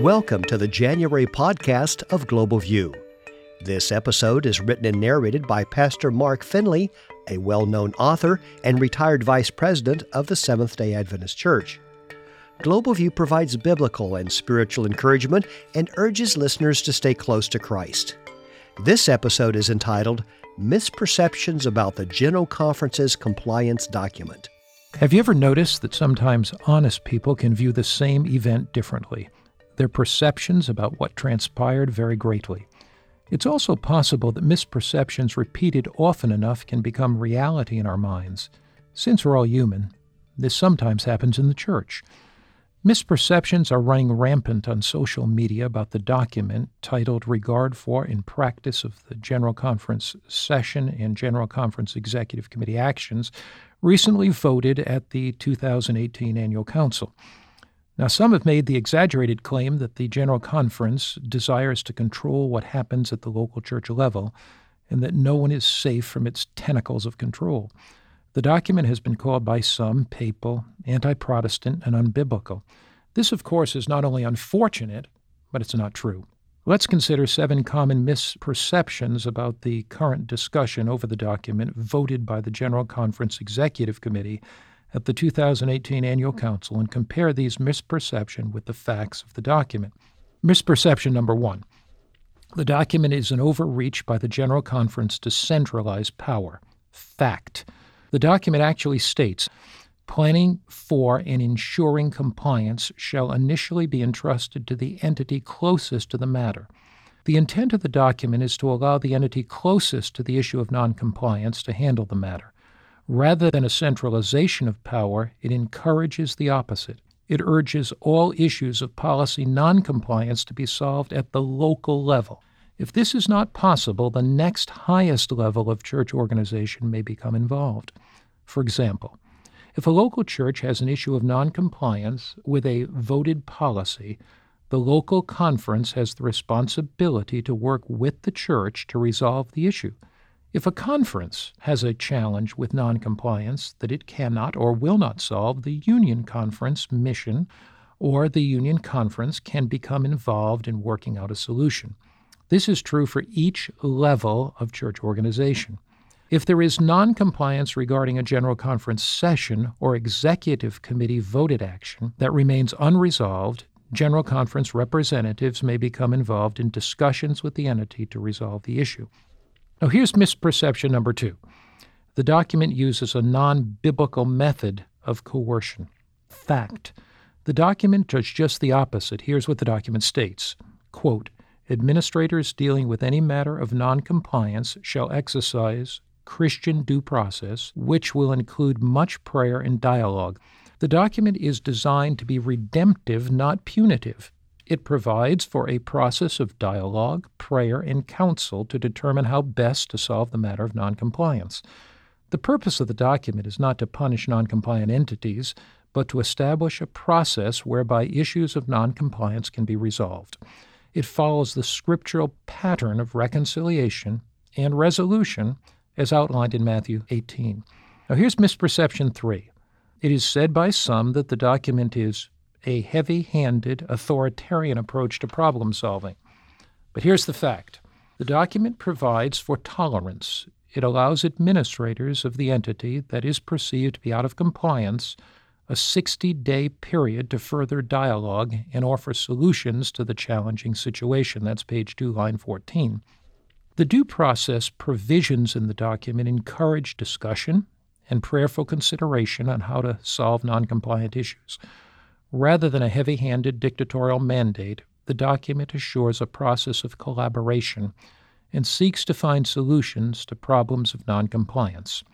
Welcome to the January podcast of Global View. This episode is written and narrated by Pastor Mark Finley, a well-known author and retired vice president of the Seventh-day Adventist Church. Global View provides biblical and spiritual encouragement and urges listeners to stay close to Christ. This episode is entitled Misperceptions About the General Conference's Compliance Document. Have you ever noticed that sometimes honest people can view the same event differently? Their perceptions about what transpired vary greatly. It's also possible that misperceptions repeated often enough can become reality in our minds. Since we're all human, this sometimes happens in the church. Misperceptions are running rampant on social media about the document titled Regard for and Practice of the General Conference Session and General Conference Executive Committee Actions, recently voted at the 2018 Annual Council. Now, some have made the exaggerated claim that the General Conference desires to control what happens at the local church level and that no one is safe from its tentacles of control. The document has been called by some papal, anti-Protestant, and unbiblical. This, of course, is not only unfortunate, but it's not true. Let's consider 7 common misperceptions about the current discussion over the document voted by the General Conference Executive Committee at the 2018 Annual Council and compare these misperceptions with the facts of the document. Misperception number 1. The document is an overreach by the General Conference to centralize power. Fact. The document actually states, planning for and ensuring compliance shall initially be entrusted to the entity closest to the matter. The intent of the document is to allow the entity closest to the issue of noncompliance to handle the matter. Rather than a centralization of power, it encourages the opposite. It urges all issues of policy noncompliance to be solved at the local level. If this is not possible, the next highest level of church organization may become involved. For example, if a local church has an issue of noncompliance with a voted policy, the local conference has the responsibility to work with the church to resolve the issue. If a conference has a challenge with noncompliance that it cannot or will not solve, the union conference mission or the union conference can become involved in working out a solution. This is true for each level of church organization. If there is noncompliance regarding a general conference session or executive committee voted action that remains unresolved, general conference representatives may become involved in discussions with the entity to resolve the issue. Now, here's misperception number 2. The document uses a non-biblical method of coercion. Fact. The document does just the opposite. Here's what the document states. Quote, administrators dealing with any matter of noncompliance shall exercise Christian due process, which will include much prayer and dialogue. The document is designed to be redemptive, not punitive. It provides for a process of dialogue, prayer, and counsel to determine how best to solve the matter of noncompliance. The purpose of the document is not to punish noncompliant entities, but to establish a process whereby issues of noncompliance can be resolved. It follows the scriptural pattern of reconciliation and resolution as outlined in Matthew 18. Now here's misperception 3. It is said by some that the document is a heavy-handed, authoritarian approach to problem solving. But here's the fact. The document provides for tolerance. It allows administrators of the entity that is perceived to be out of compliance a 60-day period to further dialogue and offer solutions to the challenging situation. That's page 2, line 14. The due process provisions in the document encourage discussion and prayerful consideration on how to solve noncompliant issues. Rather than a heavy-handed dictatorial mandate, the document assures a process of collaboration and seeks to find solutions to problems of noncompliance.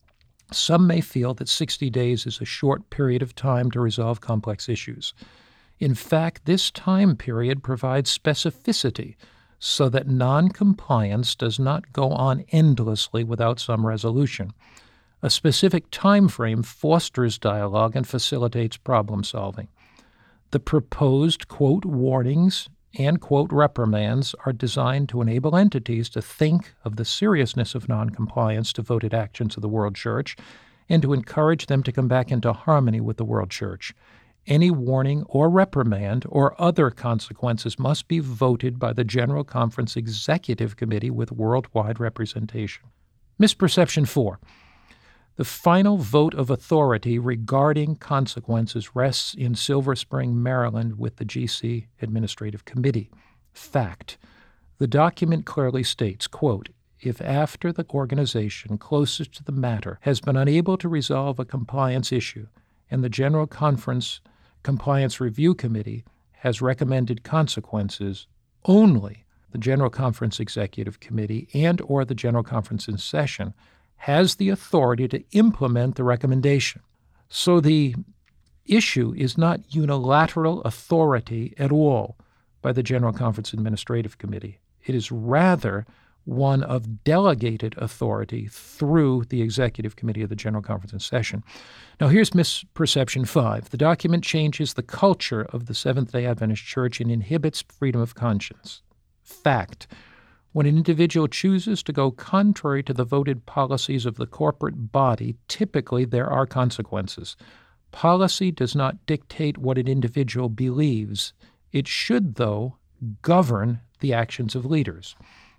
Some may feel that 60 days is a short period of time to resolve complex issues. In fact, this time period provides specificity so that noncompliance does not go on endlessly without some resolution. A specific time frame fosters dialogue and facilitates problem solving. The proposed, quote, warnings and, quote, reprimands are designed to enable entities to think of the seriousness of noncompliance to voted actions of the World Church and to encourage them to come back into harmony with the World Church. Any warning or reprimand or other consequences must be voted by the General Conference Executive Committee with worldwide representation. Misperception 4. The final vote of authority regarding consequences rests in Silver Spring, Maryland, with the GC Administrative Committee. Fact. The document clearly states, quote, if after the organization closest to the matter has been unable to resolve a compliance issue and the General Conference Compliance Review Committee has recommended consequences, only the General Conference Executive Committee and or the General Conference in session has the authority to implement the recommendation. So the issue is not unilateral authority at all by the General Conference Administrative Committee. It is rather one of delegated authority through the Executive Committee of the General Conference in session. Now here's misperception 5. The document changes the culture of the Seventh-day Adventist Church and inhibits freedom of conscience. Fact. When an individual chooses to go contrary to the voted policies of the corporate body, typically there are consequences. Policy does not dictate what an individual believes. It should, though, govern the actions of leaders.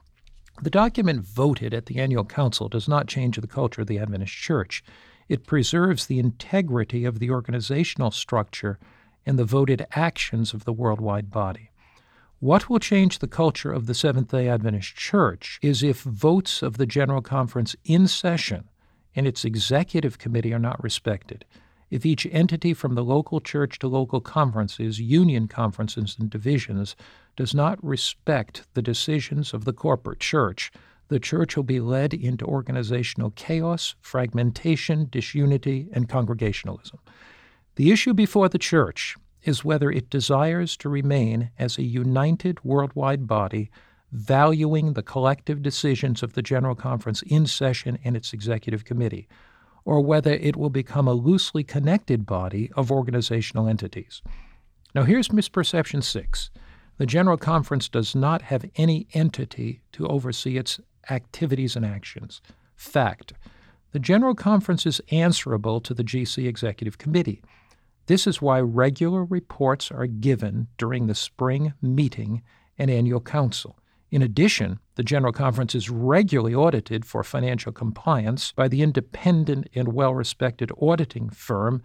The document voted at the annual council does not change the culture of the Adventist Church. It preserves the integrity of the organizational structure and the voted actions of the worldwide body. What will change the culture of the Seventh-day Adventist Church is if votes of the General Conference in session and its executive committee are not respected. If each entity from the local church to local conferences, union conferences, and divisions does not respect the decisions of the corporate church, the church will be led into organizational chaos, fragmentation, disunity, and congregationalism. The issue before the church is whether it desires to remain as a united worldwide body, valuing the collective decisions of the General Conference in session and its executive committee, or whether it will become a loosely connected body of organizational entities. Now here's misperception 6. The General Conference does not have any entity to oversee its activities and actions. Fact. The General Conference is answerable to the GC Executive Committee. This is why regular reports are given during the spring meeting and annual council. In addition, the General Conference is regularly audited for financial compliance by the independent and well-respected auditing firm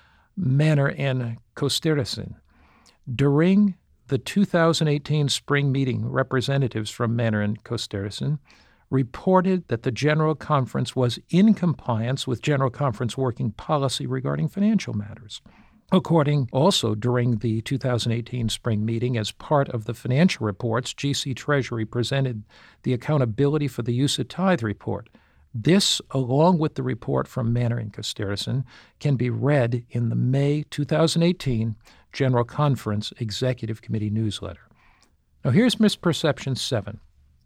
Manner and Kosterison. During the 2018 spring meeting, representatives from Manner and Kosterison reported that the General Conference was in compliance with General Conference working policy regarding financial matters. According also during the 2018 spring meeting, as part of the financial reports, GC Treasury presented the accountability for the use of tithe report. This, along with the report from Manner and Kosterison, can be read in the May 2018 General Conference Executive Committee newsletter. Now here's misperception 7.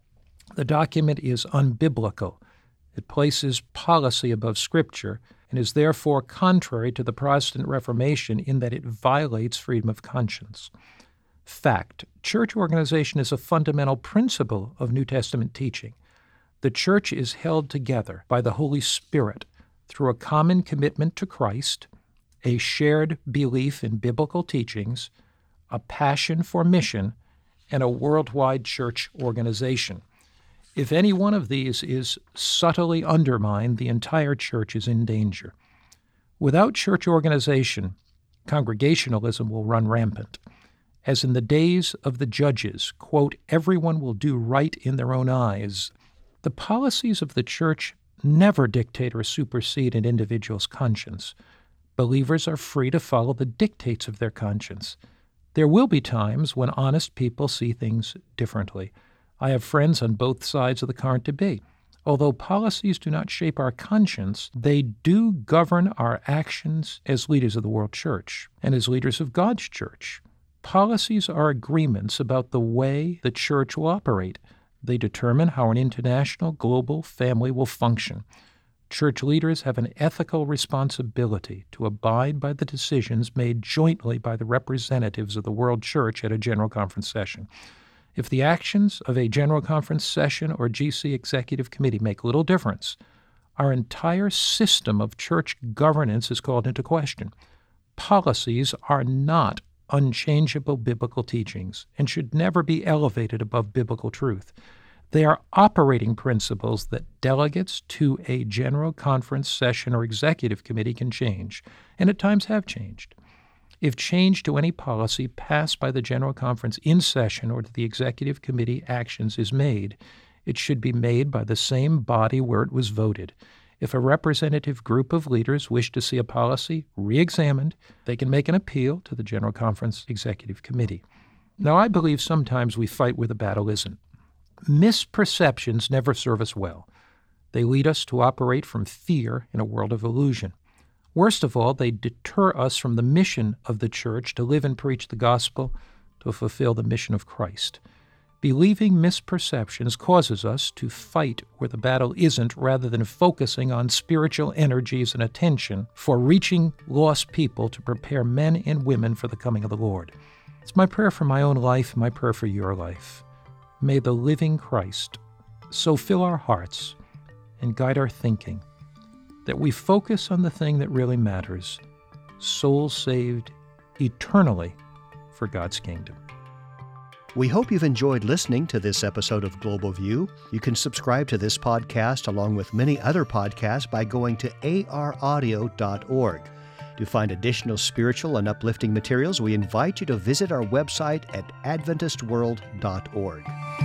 The document is unbiblical. It places policy above Scripture and is therefore contrary to the Protestant Reformation in that it violates freedom of conscience. Fact. Church organization is a fundamental principle of New Testament teaching. The church is held together by the Holy Spirit through a common commitment to Christ, a shared belief in biblical teachings, a passion for mission, and a worldwide church organization. If any one of these is subtly undermined, the entire church is in danger. Without church organization, congregationalism will run rampant. As in the days of the judges, quote, everyone will do right in their own eyes. The policies of the church never dictate or supersede an individual's conscience. Believers are free to follow the dictates of their conscience. There will be times when honest people see things differently. I have friends on both sides of the current debate. Although policies do not shape our conscience, they do govern our actions as leaders of the world church and as leaders of God's church. Policies are agreements about the way the church will operate. They determine how an international, global family will function. Church leaders have an ethical responsibility to abide by the decisions made jointly by the representatives of the world church at a General Conference session. If the actions of a General Conference session or GC Executive Committee make little difference, our entire system of church governance is called into question. Policies are not unchangeable biblical teachings and should never be elevated above biblical truth. They are operating principles that delegates to a general conference session or executive committee can change, and at times have changed. If change to any policy passed by the general conference in session or to the executive committee actions is made, it should be made by the same body where it was voted. If a representative group of leaders wish to see a policy re-examined, they can make an appeal to the General Conference Executive Committee. Now, I believe sometimes we fight where the battle isn't. Misperceptions never serve us well. They lead us to operate from fear in a world of illusion. Worst of all, they deter us from the mission of the church to live and preach the gospel, to fulfill the mission of Christ. Believing misperceptions causes us to fight where the battle isn't rather than focusing on spiritual energies and attention for reaching lost people to prepare men and women for the coming of the Lord. It's my prayer for my own life, my prayer for your life. May the living Christ so fill our hearts and guide our thinking that we focus on the thing that really matters, souls saved eternally for God's kingdom. We hope you've enjoyed listening to this episode of Global View. You can subscribe to this podcast along with many other podcasts by going to araudio.org. To find additional spiritual and uplifting materials, we invite you to visit our website at adventistworld.org.